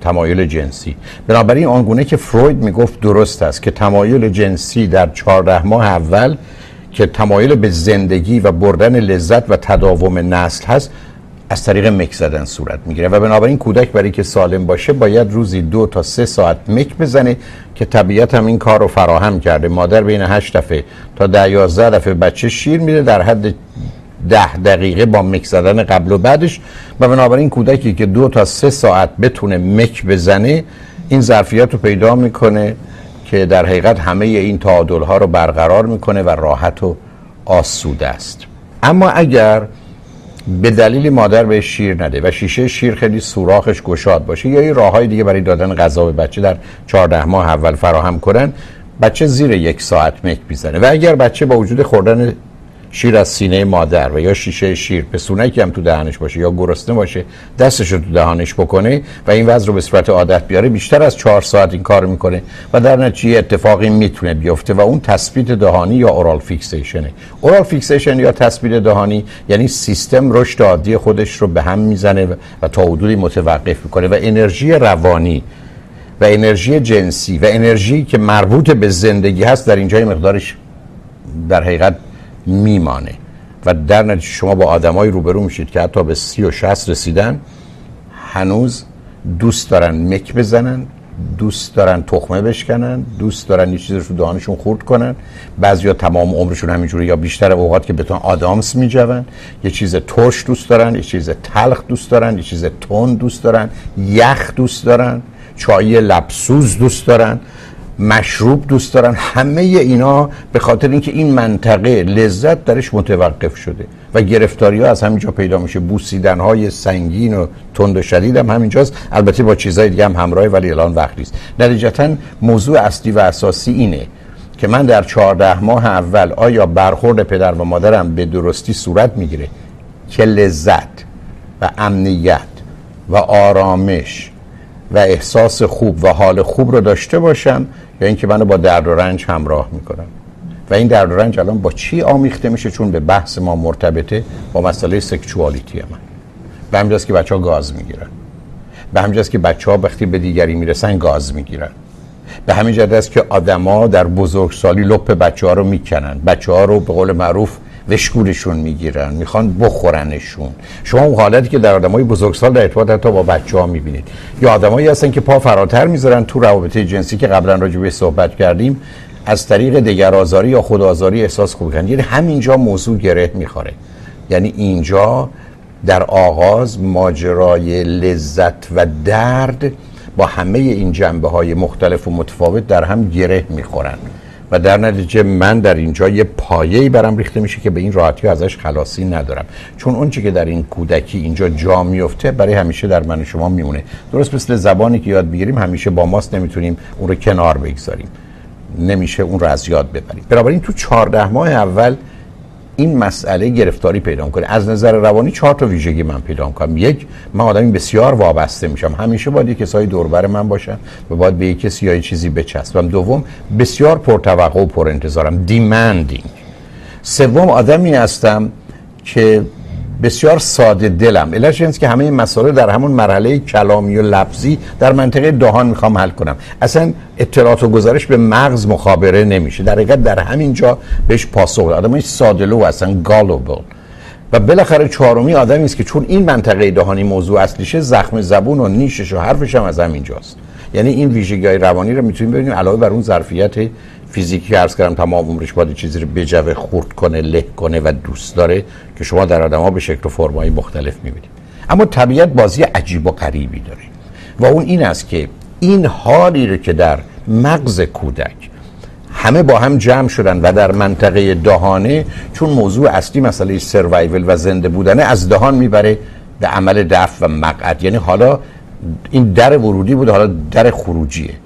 تمایل جنسی. بنابراین آنگونه که فروید میگفت درست است که تمایل جنسی در 14 ماه اول که تمایل به زندگی و بردن لذت و تداوم نسل هست از طریق مک زدن صورت میگیره و بنابراین کودک برای که سالم باشه باید روزی 2 تا 3 ساعت مک بزنه که طبیعت هم این کار رو فراهم کرده. مادر بین 8 دفعه تا 10-11 دفعه بچه شیر میده در حد 10 دقیقه با مک زدن قبل و بعدش و بنابراین کودکی که 2 تا 3 ساعت بتونه مک بزنه این ظرفیت رو پیدا میکنه که در حقیقت همه این تعادل ها رو برقرار میکنه و راحت و آسوده است. اما اگر به دلیل مادر به شیر نده و شیشه شیر خیلی سوراخش گشاد باشه یا این راههای دیگه برای دادن غذا به بچه در 14 ماه اول فراهم کنن، بچه زیر 1 ساعت مک میزنه و اگر بچه با وجود خوردن شیر از سینه مادر و یا شیشه شیر پسونکی هم تو دهنش باشه یا گرسنه باشه دستش رو تو دهانش بکنه و این وضع رو به صورت عادت بیاره، بیشتر از 4 ساعت این کار میکنه و در نتیجه اتفاقی میتونه بیفته و اون تثبیت دهانی یا اورال فیکسیشنه. اورال فیکسیشن یا تثبیت دهانی یعنی سیستم رشد عادی خودش رو به هم میزنه و تا حدودی متوقف میکنه و انرژی روانی و انرژی جنسی و انرژی که مربوط به زندگی هست در اینجای مقدارش در حقیقت میمانه و در نتیجه شما با آدمایی روبرو میشید که حتی به 30 و 60 رسیدن هنوز دوست دارن مک بزنن، دوست دارن تخمه بشکنن، دوست دارن یه چیزی رو تو دهانشون خورد کنن، بعضیا تمام عمرشون همینجوری یا بیشتر اوقات که بتون آدامس میجون، یه چیز ترش دوست دارن، یه چیز تلخ دوست دارن، یه چیز تند دوست دارن، یخ دوست دارن، چای لبسوز دوست دارن، مشروب دوست دارن. همه اینا به خاطر اینکه این منطقه لذت درش متوقف شده و گرفتاری ها از همینجا پیدا میشه. بوسیدن های سنگین و تند و شدید هم همینجاست، البته با چیزهای دیگه هم همراهه ولی الان وقت نیست. نتیجتاً موضوع اصلی و اساسی اینه که من در 14 ماه اول آیا برخورد پدر و مادرم به درستی صورت میگیره که لذت و امنیت و آرامش و احساس خوب و حال خوب رو داشته باشم یا اینکه منو با درد و رنج همراه میکنم. و این درد و رنج الان با چی آمیخته میشه؟ چون به بحث ما مرتبطه با مسئله سکشوالیتی من. به همین جاست که بچه‌ها گاز میگیرن، به همین جاست که بچه‌ها وقتی به دیگری میرسن گاز میگیرن، به همین جهت است که آدما در بزرگسالی لپ بچه‌ها رو میکنن، بچه‌ها رو به قول معروف وشکولشون میگیرن، میخوان بخورنشون. شما اون حالتی که در آدمای بزرگسال در ارتباط حتی با بچه‌ها میبینید یا آدمایی هستن که پا فراتر میذارن تو روابط جنسی که قبلا راجع بهش صحبت کردیم، از طریق دگرآزاری یا خودآزاری احساس خوب کردن. یعنی همینجا موضوع گره میخوره. یعنی اینجا در آغاز ماجرای لذت و درد با همه این جنبه‌های مختلف و متفاوت در هم گره میخورن و در نتیجه من در اینجا یه پایه‌ای برام ریخته میشه که به این راحتی ازش خلاصی ندارم، چون اون چیزی که در این کودکی اینجا جا میفته برای همیشه در من و شما میمونه. درست مثل زبانی که یاد میگیریم همیشه با ماست، نمیتونیم اون رو کنار بگذاریم، نمیشه اون رو از یاد ببریم. بنابراین تو 14 ماه اول این مسئله گرفتاری پیدا کنه. از نظر روانی 4 تا ویژگی من پیدا کنم. یک، من آدمی بسیار وابسته میشم، همیشه باید یک کسایی دور بر من باشن و باید به یک کسی یا چیزی بچسبم. دوم، بسیار پرتوقع و پرانتظارم، دیمندینگ. سوم، آدمی هستم که بسیار ساده دلم، علتش اینه که همه این مسائل در همون مرحله کلامی و لفظی در منطقه دهان میخوام حل کنم. اصلا اطلاعات و گزارش به مغز مخابره نمیشه، در حقیقت در همین جا بهش پاسخ بده. آدمای ساده‌لو هستن، گالوبل. و بالاخره چهارمی آدمی است که چون این منطقه دهانی موضوع اصلیشه، زخم زبون و نیشش و حرفش هم از همینجاست. یعنی این ویژگی‌های روانی رو میتونیم ببینیم علاوه بر اون ظرفیت فیزیکی عرض کردم تمام عمرش باید چیزی رو بجوه، خورد کنه، له کنه و دوست داره که شما در آدم‌ها به شکل و فرم‌های مختلف می‌بینید. اما طبیعت بازی عجیب و غریبی داره و اون این است که این حالی رو که در مغز کودک همه با هم جمع شدن و در منطقه دهانه، چون موضوع اصلی مسئله سروایول و زنده بودنه، از دهان میبره به عمل دفع و مقعد. یعنی حالا این در ورودی بود، حالا در خروجیه.